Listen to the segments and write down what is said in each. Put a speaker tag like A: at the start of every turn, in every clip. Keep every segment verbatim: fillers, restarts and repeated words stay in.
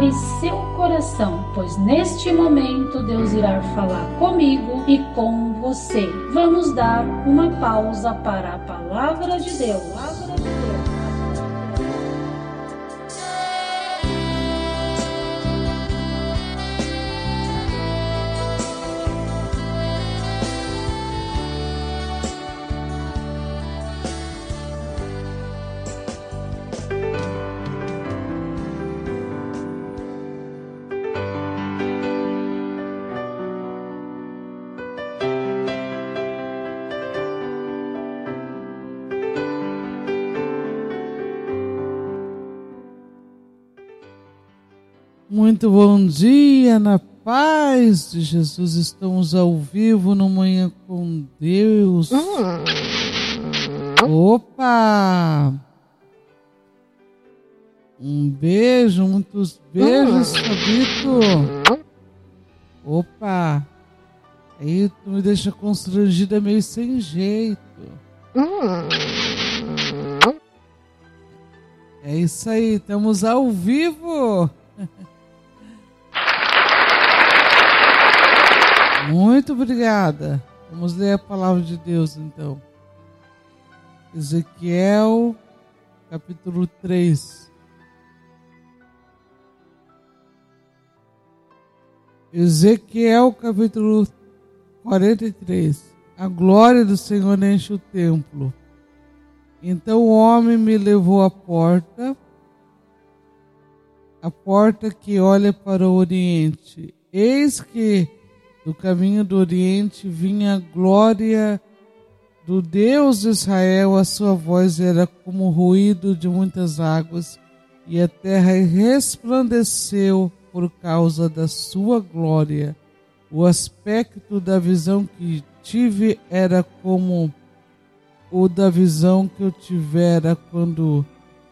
A: prepare seu coração, pois neste momento Deus irá falar comigo e com você. Vamos dar uma pausa para a palavra de Deus. Palavra de Deus.
B: Muito bom dia, na paz de Jesus. Estamos ao vivo no Manhã com Deus. Opa! Um beijo, muitos beijos, Fabito. Opa! Aí tu me deixa constrangida, meio sem jeito. É isso aí, estamos ao vivo. Muito obrigada. Vamos ler a palavra de Deus então. Ezequiel, capítulo três. Ezequiel, capítulo quarenta e três. A glória do Senhor enche o templo. Então o homem me levou à porta, a porta que olha para o Oriente. Eis que do caminho do Oriente vinha a glória do Deus de Israel. A sua voz era como o ruído de muitas águas, e a terra resplandeceu por causa da sua glória. O aspecto da visão que tive era como o da visão que eu tivera quando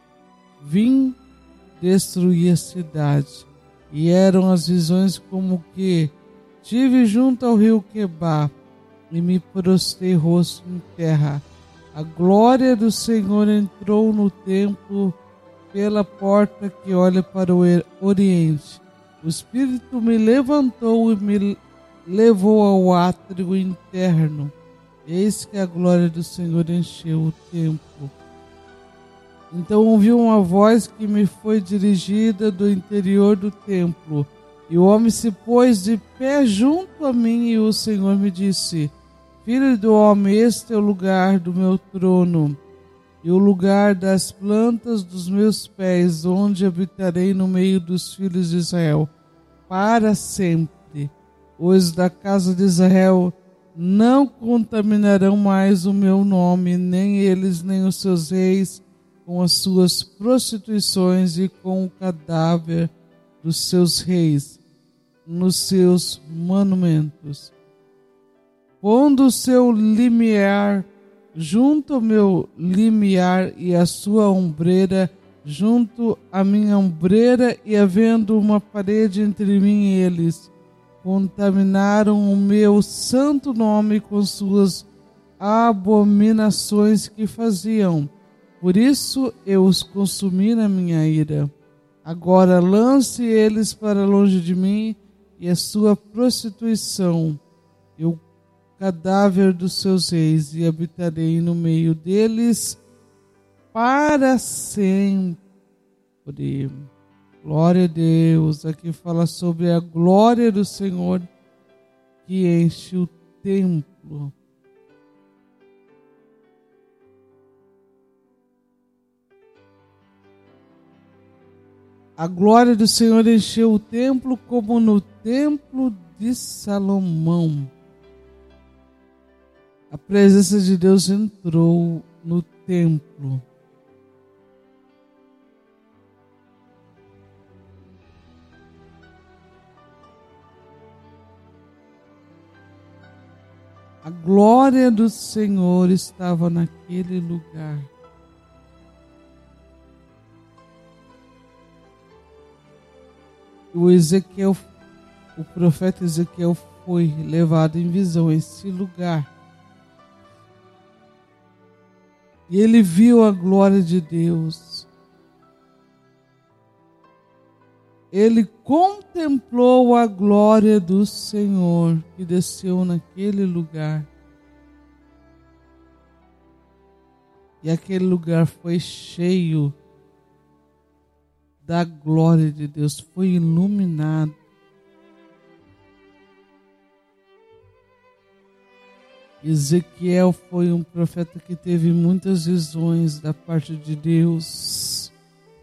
B: vim destruir a cidade. E eram as visões como que tive junto ao rio Quebar, e me prostrei rosto em terra. A glória do Senhor entrou no templo pela porta que olha para o Oriente. O Espírito me levantou e me levou ao átrio interno. Eis que a glória do Senhor encheu o templo. Então ouvi uma voz que me foi dirigida do interior do templo. E o homem se pôs de pé junto a mim, e o Senhor me disse: Filho do homem, este é o lugar do meu trono, e o lugar das plantas dos meus pés, onde habitarei no meio dos filhos de Israel, para sempre. Os da casa de Israel não contaminarão mais o meu nome, nem eles, nem os seus reis, com as suas prostituições e com o cadáver dos seus reis nos seus monumentos. Pondo o seu limiar junto ao meu limiar e a sua ombreira junto à minha ombreira, e havendo uma parede entre mim e eles, contaminaram o meu santo nome com suas abominações que faziam. Por isso eu os consumi na minha ira. Agora lance eles para longe de mim, e a sua prostituição, e o cadáver dos seus reis, e habitarei no meio deles para sempre. Glória a Deus. Aqui fala sobre a glória do Senhor que enche o templo. A glória do Senhor encheu o templo como no templo de Salomão. A presença de Deus entrou no templo. A glória do Senhor estava naquele lugar. O Ezequiel, o profeta Ezequiel foi levado em visão a esse lugar. E ele viu a glória de Deus. ele contemplou a glória do Senhor que desceu naquele lugar. E aquele lugar foi cheio da glória de Deus, foi iluminado. Ezequiel foi um profeta que teve muitas visões da parte de Deus.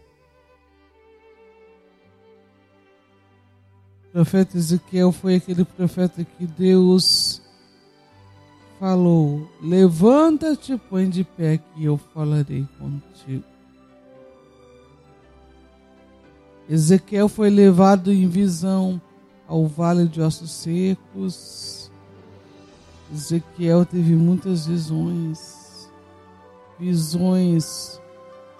B: O profeta Ezequiel foi aquele profeta que Deus falou: levanta-te, põe de pé que eu falarei contigo. Ezequiel foi levado em visão ao vale de ossos secos. Ezequiel teve muitas visões, visões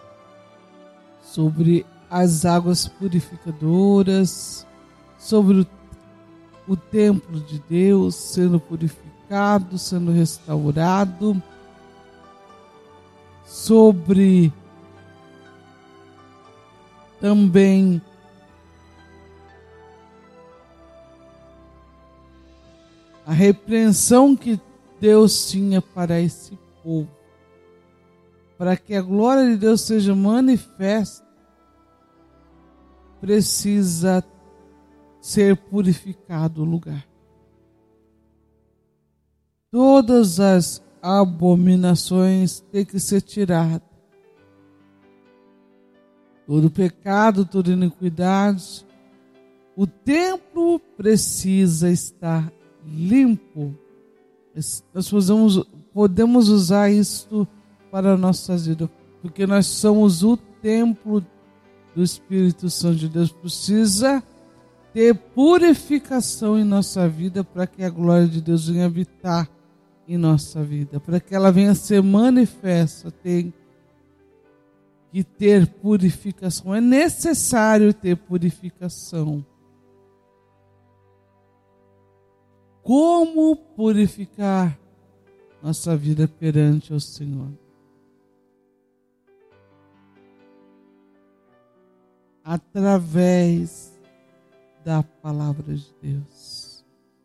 B: sobre as águas purificadoras, sobre o, o templo de Deus sendo purificado, sendo restaurado, sobre também a repreensão que Deus tinha para esse povo. Para que a glória de Deus seja manifesta, precisa ser purificado o lugar. Todas as abominações têm que ser tiradas. Todo pecado, toda iniquidade. O templo precisa estar limpo. Nós podemos, podemos usar isso para a nossa vida, porque nós somos o templo do Espírito Santo de Deus. Precisa ter purificação em nossa vida para que a glória de Deus venha habitar em nossa vida, para que ela venha ser manifesta. Tem que ter purificação, é necessário ter purificação. Como purificar nossa vida perante o Senhor? Através da palavra de Deus.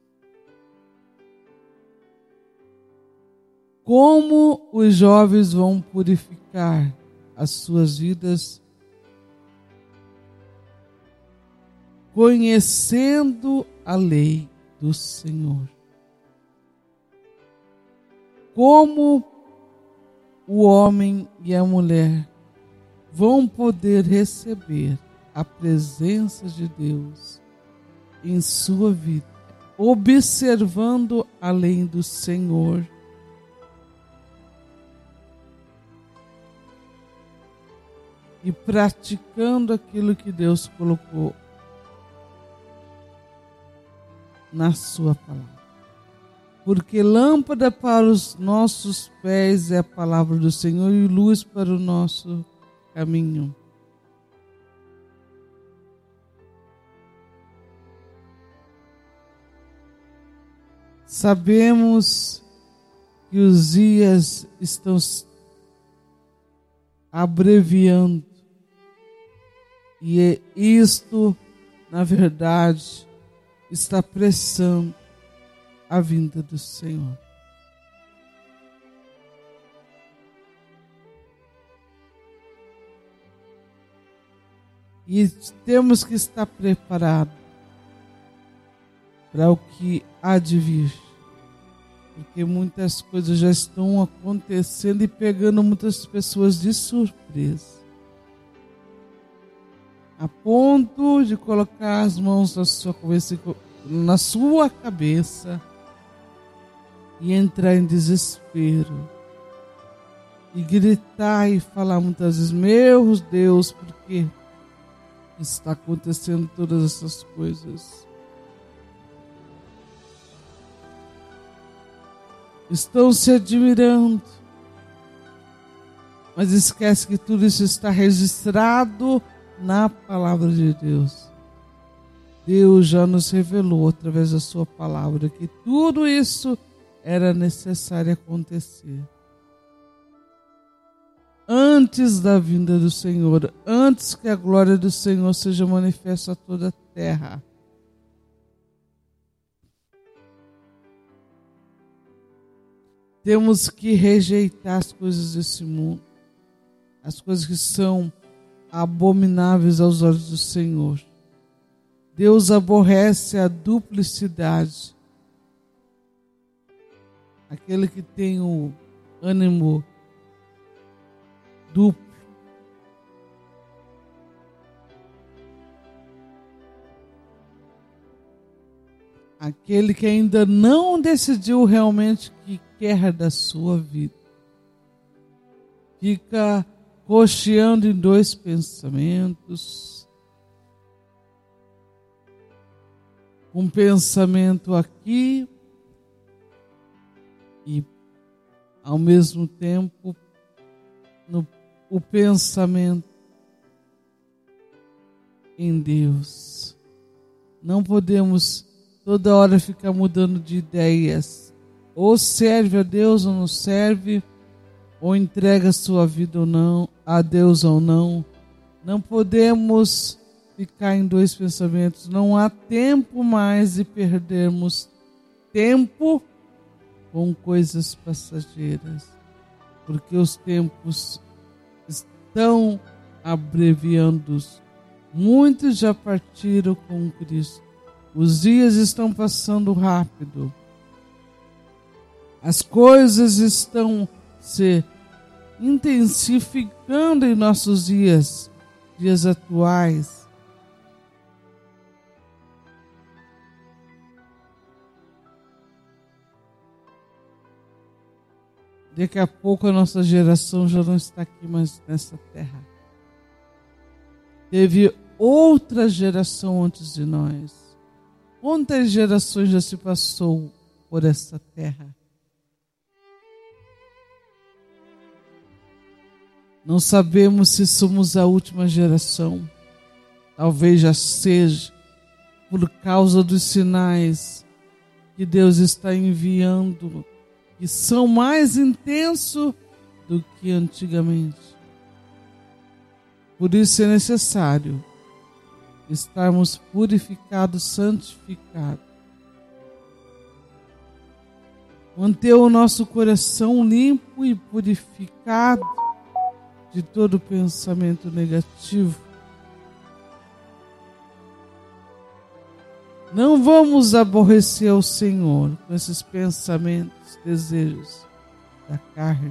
B: Como os jovens vão purificar as suas vidas? Conhecendo a lei do Senhor. Como o homem e a mulher vão poder receber a presença de Deus em sua vida, observando a lei do Senhor, e praticando aquilo que Deus colocou na sua palavra. Porque lâmpada para os nossos pés é a palavra do Senhor e luz para o nosso caminho. Sabemos que os dias estão abreviando e isto, na verdade, está apressando a vinda do Senhor. E temos que estar preparados para o que há de vir, porque muitas coisas já estão acontecendo e pegando muitas pessoas de surpresa, a ponto de colocar as mãos na sua cabeça, na sua cabeça e entrar em desespero e gritar e falar muitas vezes: meu Deus, por que está acontecendo todas essas coisas? Estão se admirando, mas esquece que tudo isso está registrado na palavra de Deus. Deus já nos revelou através da sua palavra que tudo isso era necessário acontecer. antes da vinda do Senhor, antes que a glória do Senhor seja manifesta a toda a terra. Temos que rejeitar as coisas desse mundo, as coisas que são abomináveis aos olhos do Senhor. Deus aborrece a duplicidade. Aquele que tem o ânimo duplo. Aquele que ainda não decidiu realmente o que quer da sua vida. Fica cocheando em dois pensamentos. Um pensamento aqui e, ao mesmo tempo, no, o pensamento em Deus. Não podemos toda hora ficar mudando de ideias. Ou serve a Deus ou não serve, ou entrega a sua vida ou não, a Deus ou não. Não podemos ficar em dois pensamentos. Não há tempo mais de perdermos tempo com coisas passageiras, porque os tempos estão abreviando. Muitos já partiram com Cristo. Os dias estão passando rápido. As coisas estão se intensificando em nossos dias, dias atuais. Daqui a pouco a nossa geração já não está aqui mais nessa terra. Teve outra geração antes de nós. Quantas gerações já se passou por essa terra? Não sabemos se somos a última geração. Talvez já seja por causa dos sinais que Deus está enviando, que são mais intensos do que antigamente. Por isso é necessário estarmos purificados, santificados. Manter o nosso coração limpo e purificado de todo pensamento negativo. Não vamos aborrecer o Senhor com esses pensamentos, desejos da carne.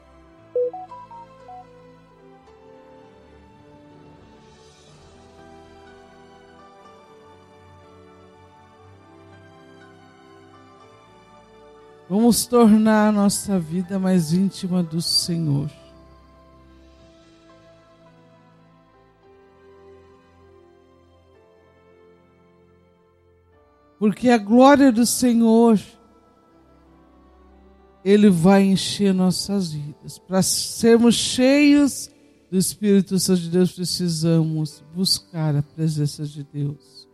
B: Vamos tornar a nossa vida mais íntima do Senhor. Porque a glória do Senhor, Ele vai encher nossas vidas. Para sermos cheios do Espírito Santo de Deus, precisamos buscar a presença de Deus.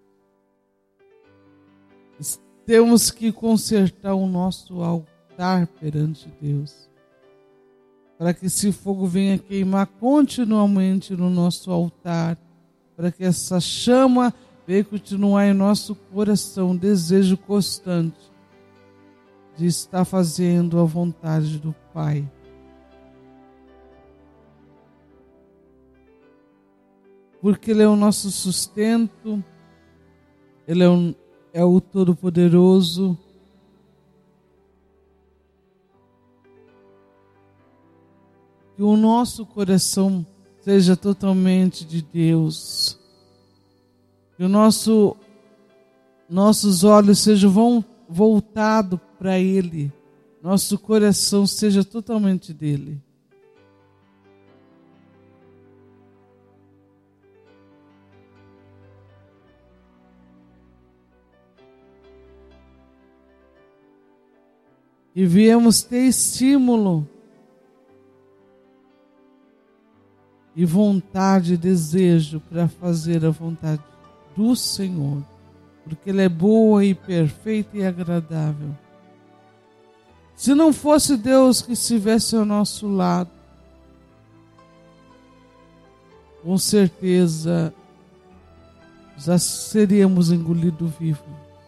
B: Temos que consertar o nosso altar perante Deus, para que esse fogo venha queimar continuamente no nosso altar, para que essa chama venha continuar em nosso coração, um desejo constante de estar fazendo a vontade do Pai. Porque Ele é o nosso sustento, Ele é o, é o Todo-Poderoso. Que o nosso coração seja totalmente de Deus. Que o nosso, nossos olhos sejam voltados para Ele. Nosso coração seja totalmente dele. E viemos ter estímulo e vontade, desejo para fazer a vontade do Senhor, porque Ele é boa e perfeita e agradável. Se não fosse Deus que estivesse ao nosso lado, com certeza já seríamos engolidos vivos.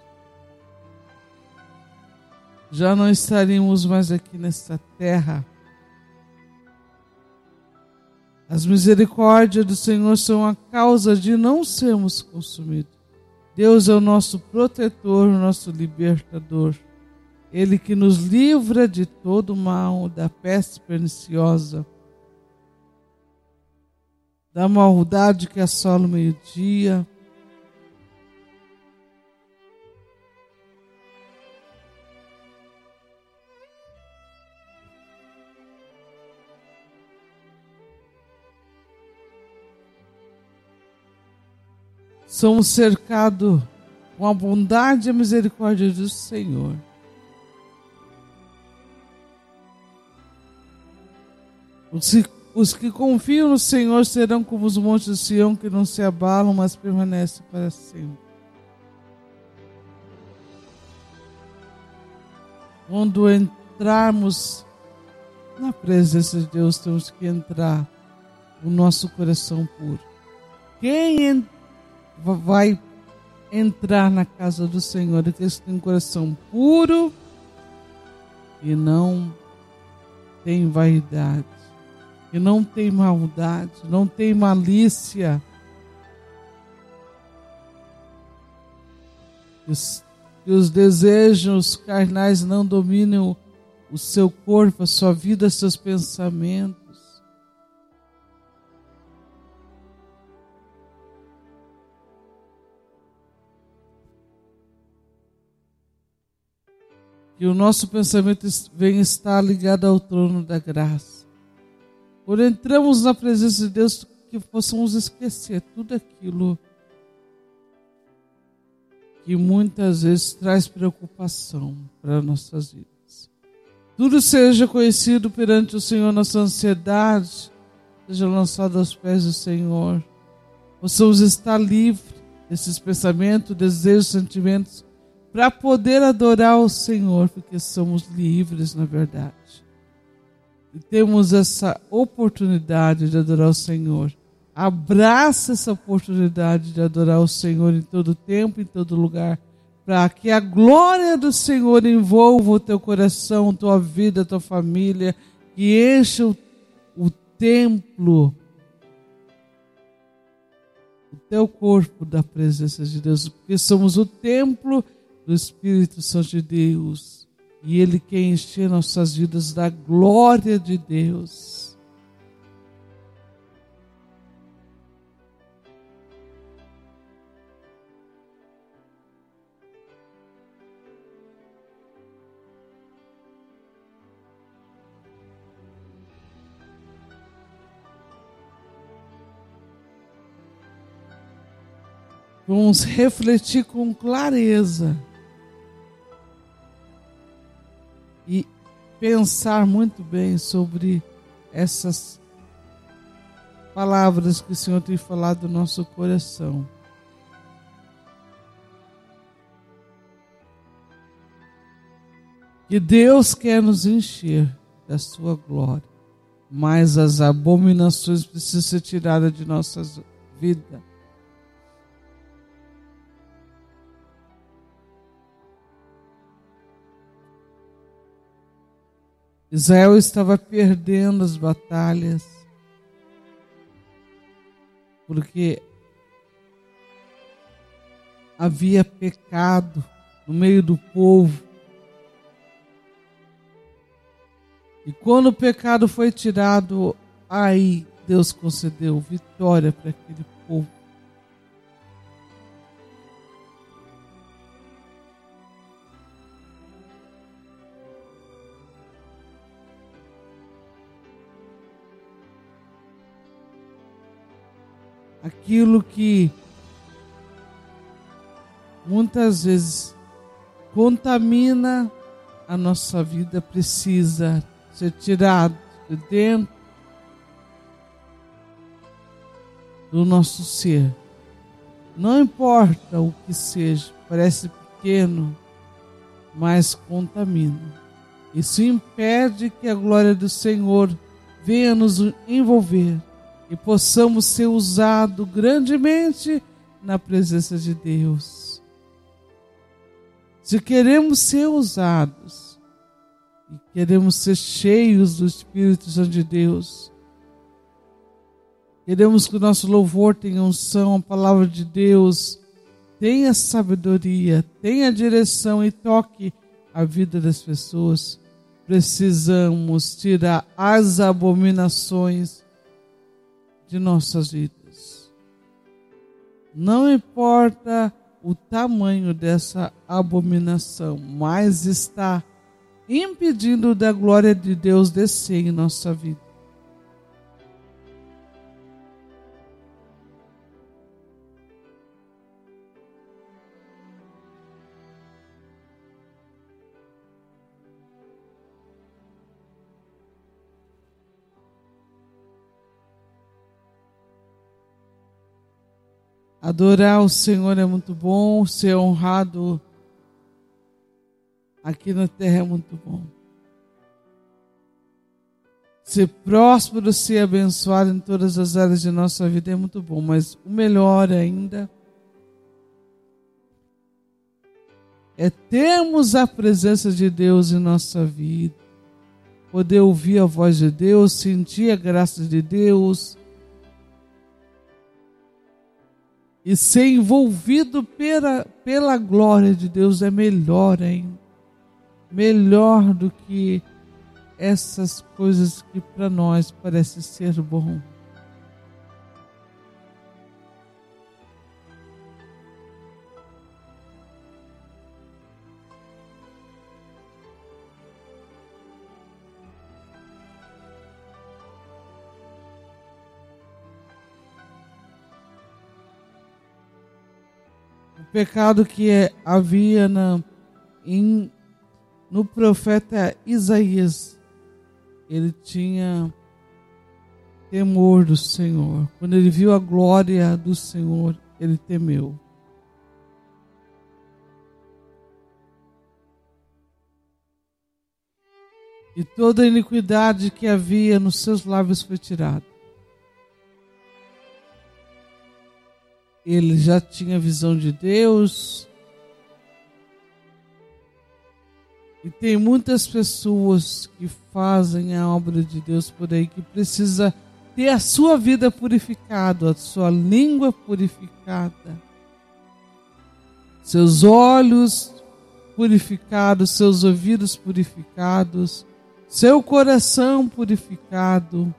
B: Já não estaríamos mais aqui nesta terra. As misericórdias do Senhor são a causa de não sermos consumidos. Deus é o nosso protetor, o nosso libertador. Ele que nos livra de todo mal, da peste perniciosa, da maldade que assola o meio-dia. Somos cercados com a bondade e a misericórdia do Senhor. Os que, os que confiam no Senhor serão como os montes de Sião, que não se abalam, mas permanecem para sempre. Quando entrarmos na presença de Deus, temos que entrar o nosso coração puro. Quem entra vai entrar na casa do Senhor, aqueles que têm um coração puro e não tem vaidade, e não tem maldade, não tem malícia. Os, que os desejos carnais não dominem o, o seu corpo, a sua vida, seus pensamentos. Que o nosso pensamento venha estar ligado ao trono da graça. Quando entramos na presença de Deus, que possamos esquecer tudo aquilo que muitas vezes traz preocupação para nossas vidas. Tudo seja conhecido perante o Senhor, nossa ansiedade seja lançada aos pés do Senhor. Possamos estar livres desses pensamentos, desejos, sentimentos, para poder adorar o Senhor, porque somos livres na verdade. E temos essa oportunidade de adorar o Senhor. Abraça essa oportunidade de adorar o Senhor em todo tempo, em todo lugar, para que a glória do Senhor envolva o teu coração, tua vida, tua família, que encha o, o templo, o teu corpo da presença de Deus, porque somos o templo do Espírito Santo de Deus, e Ele quer encher nossas vidas da glória de Deus. Vamos refletir com clareza e pensar muito bem sobre essas palavras que o Senhor tem falado no nosso coração. Que Deus quer nos encher da sua glória, mas as abominações precisam ser tiradas de nossas vidas. Israel estava perdendo as batalhas, porque havia pecado no meio do povo. E quando o pecado foi tirado, aí Deus concedeu vitória para aquele povo. Aquilo que muitas vezes contamina a nossa vida precisa ser tirado de dentro do nosso ser. Não importa o que seja, parece pequeno, mas contamina. Isso impede que a glória do Senhor venha nos envolver. e possamos ser usados grandemente na presença de Deus. Se queremos ser usados e queremos ser cheios do Espírito Santo de Deus, queremos que o nosso louvor tenha unção, a palavra de Deus tenha sabedoria, tenha direção e toque a vida das pessoas, precisamos tirar as abominações de nossas vidas. Não importa o tamanho dessa abominação, mas está impedindo da glória de Deus descer em nossa vida. Adorar o Senhor é muito bom, ser honrado aqui na terra é muito bom. Ser próspero, ser abençoado em todas as áreas de nossa vida é muito bom, mas o melhor ainda é termos a presença de Deus em nossa vida, poder ouvir a voz de Deus, sentir a graça de Deus, e ser envolvido pela, pela glória de Deus é melhor ainda. Melhor do que essas coisas que para nós parecem ser bom. O pecado que havia na, em, no profeta Isaías, ele tinha temor do Senhor. Quando ele viu a glória do Senhor, ele temeu. E toda a iniquidade que havia nos seus lábios foi tirada. Ele já tinha visão de Deus. E tem muitas pessoas que fazem a obra de Deus por aí, que precisa ter a sua vida purificada, a sua língua purificada, seus olhos purificados, seus ouvidos purificados, seu coração purificado,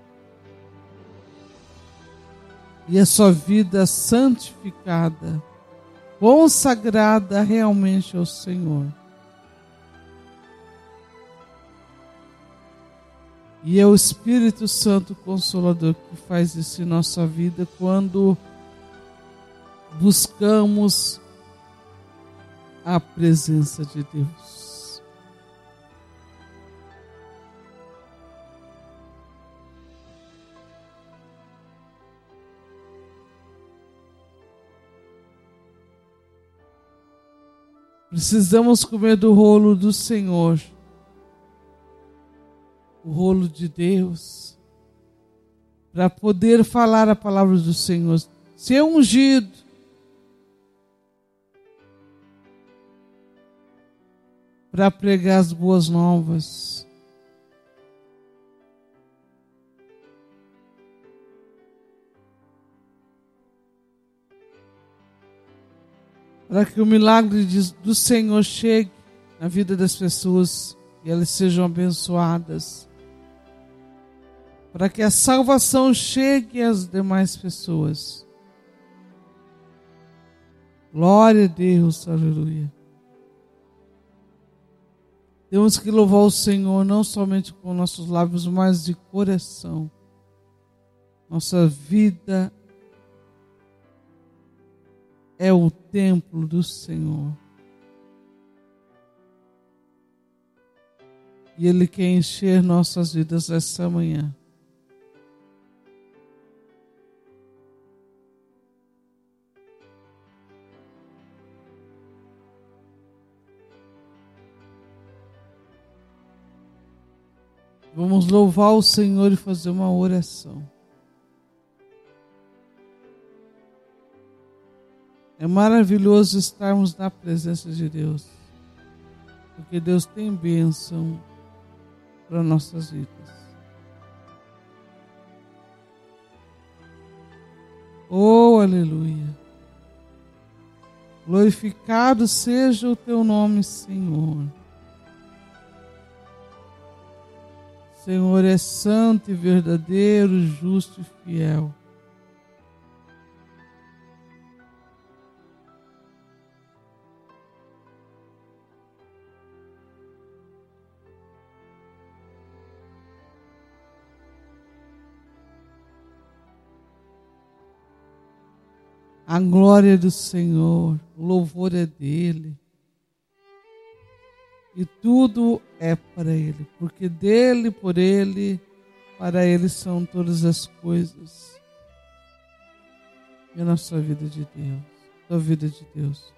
B: e a sua vida santificada, consagrada realmente ao Senhor. E é o Espírito Santo Consolador que faz isso em nossa vida quando buscamos a presença de Deus. Precisamos comer do rolo do Senhor, o rolo de Deus, para poder falar a palavra do Senhor, ser ungido, para pregar as boas novas. Para que o milagre de, do Senhor chegue na vida das pessoas e elas sejam abençoadas. Para que a salvação chegue às demais pessoas. Glória a Deus, aleluia. Temos que louvar o Senhor não somente com nossos lábios, mas de coração. Nossa vida é o templo do Senhor. E Ele quer encher nossas vidas esta manhã. Vamos louvar o Senhor e fazer uma oração. É maravilhoso estarmos na presença de Deus, porque Deus tem bênção para nossas vidas. Oh, aleluia! Glorificado seja o teu nome, Senhor. Senhor é santo e verdadeiro, justo e fiel. A glória do Senhor, o louvor é dele. E tudo é para ele, porque dele, por ele, para ele são todas as coisas. E a nossa vida de Deus, a vida de Deus.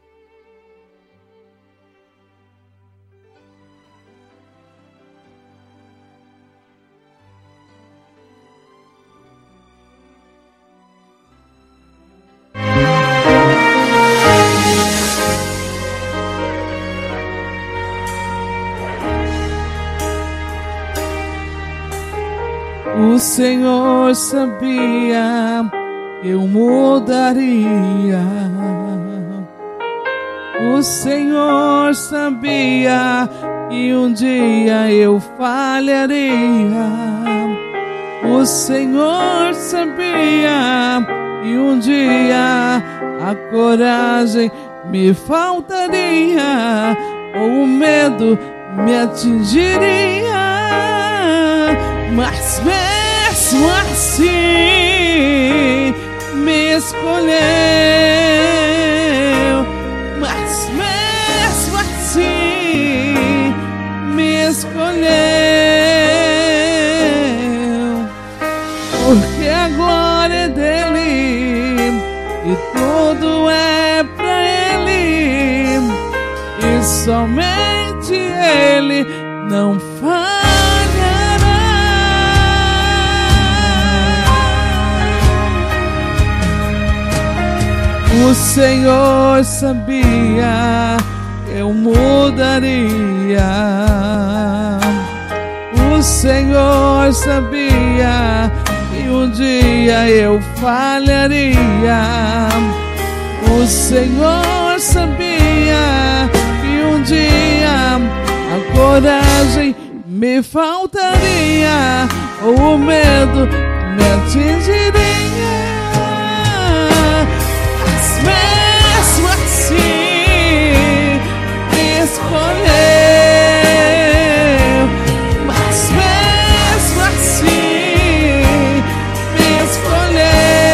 B: O Senhor sabia que eu mudaria. O Senhor sabia que um dia eu falharia. O Senhor sabia que um dia a coragem me faltaria, ou o medo me atingiria. Mas mesmo assim me escolheu. Mas mesmo assim me escolheu. Porque a glória é dele e tudo é pra ele, e somente ele não falha. O Senhor sabia que eu mudaria. O Senhor sabia que um dia eu falharia. O Senhor sabia que um dia a coragem me faltaria, ou o medo me atingiria. Mesmo assim me escolheu. Mas mesmo assim me escolheu.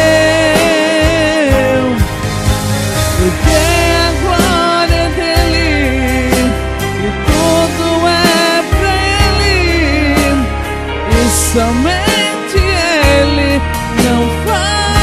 B: Porque a glória é dele e tudo é pra ele, e somente ele não faz.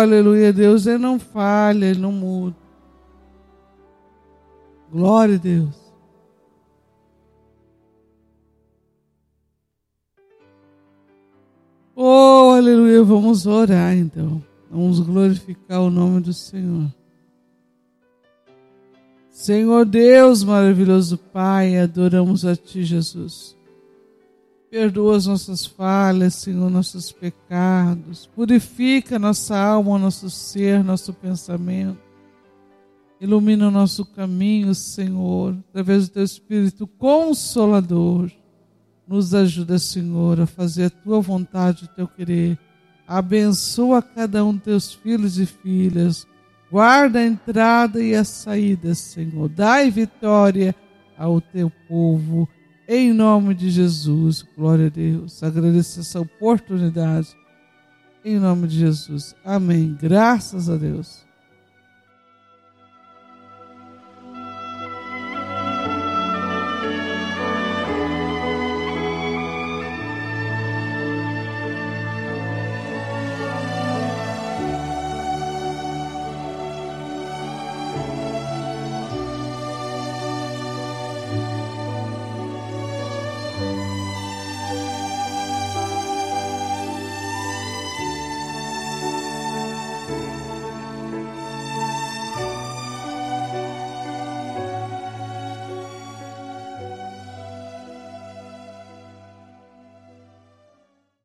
B: aleluia, Deus, Ele não falha, Ele não muda. Glória a Deus. Oh, aleluia, vamos orar então. Vamos glorificar o nome do Senhor. Senhor Deus, maravilhoso Pai, adoramos a Ti, Jesus. Perdoa as nossas falhas, Senhor, nossos pecados. Purifica nossa alma, nosso ser, nosso pensamento. Ilumina o nosso caminho, Senhor, através do Teu Espírito Consolador. Nos ajuda, Senhor, a fazer a Tua vontade, o Teu querer. Abençoa cada um dos Teus filhos e filhas. Guarda a entrada e a saída, Senhor. Dai vitória ao Teu povo. Em nome de Jesus, glória a Deus. Agradeço essa oportunidade. Em nome de Jesus. Amém. Graças a Deus.